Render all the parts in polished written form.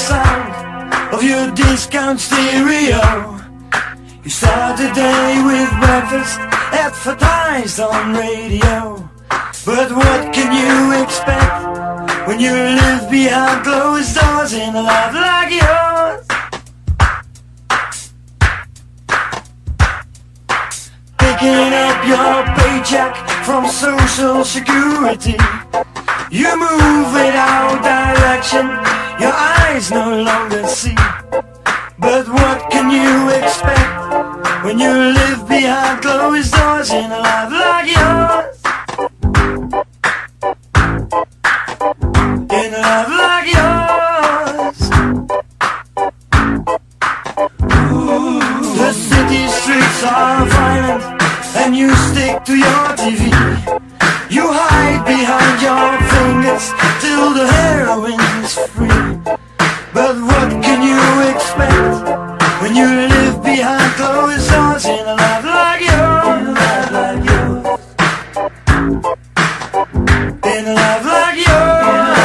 sound of your discount stereo. You start the day with breakfast advertised on radio. But what can you expect when you live behind closed doors in a life like yours? Picking up your paycheck from Social Security, you move without direction, your eyes no longer see. But what can you expect when you live behind closed doors in a life like yours? In a life like yours. The city streets are violent and you stick to your TV. You hide behind your fingers till the heroin's free. But what can you expect when you live behind closed doors in a life like yours? In a life like yours.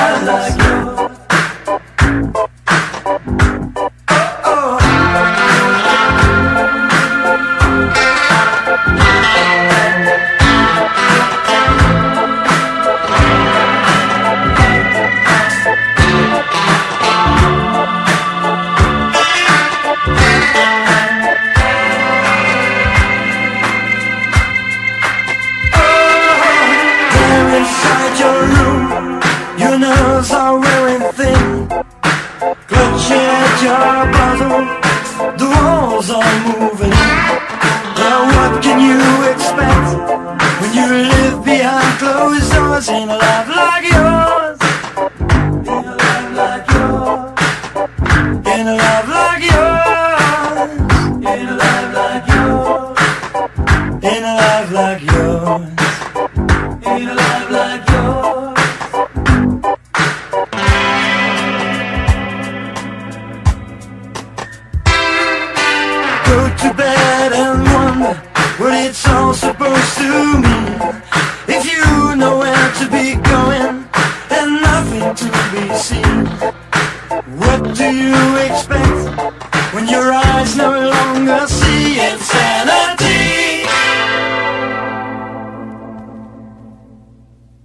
Your nerves are wearing thin, clutching at your bottom, the walls are moving. Now what can you expect when you live behind closed doors in a life like yours? In a life like yours. In a life like yours. In a life like yours. In a life like yours. In a life like yours. Go to bed and wonder what it's all supposed to mean. If you know where to be going and nothing to be seen, what do you expect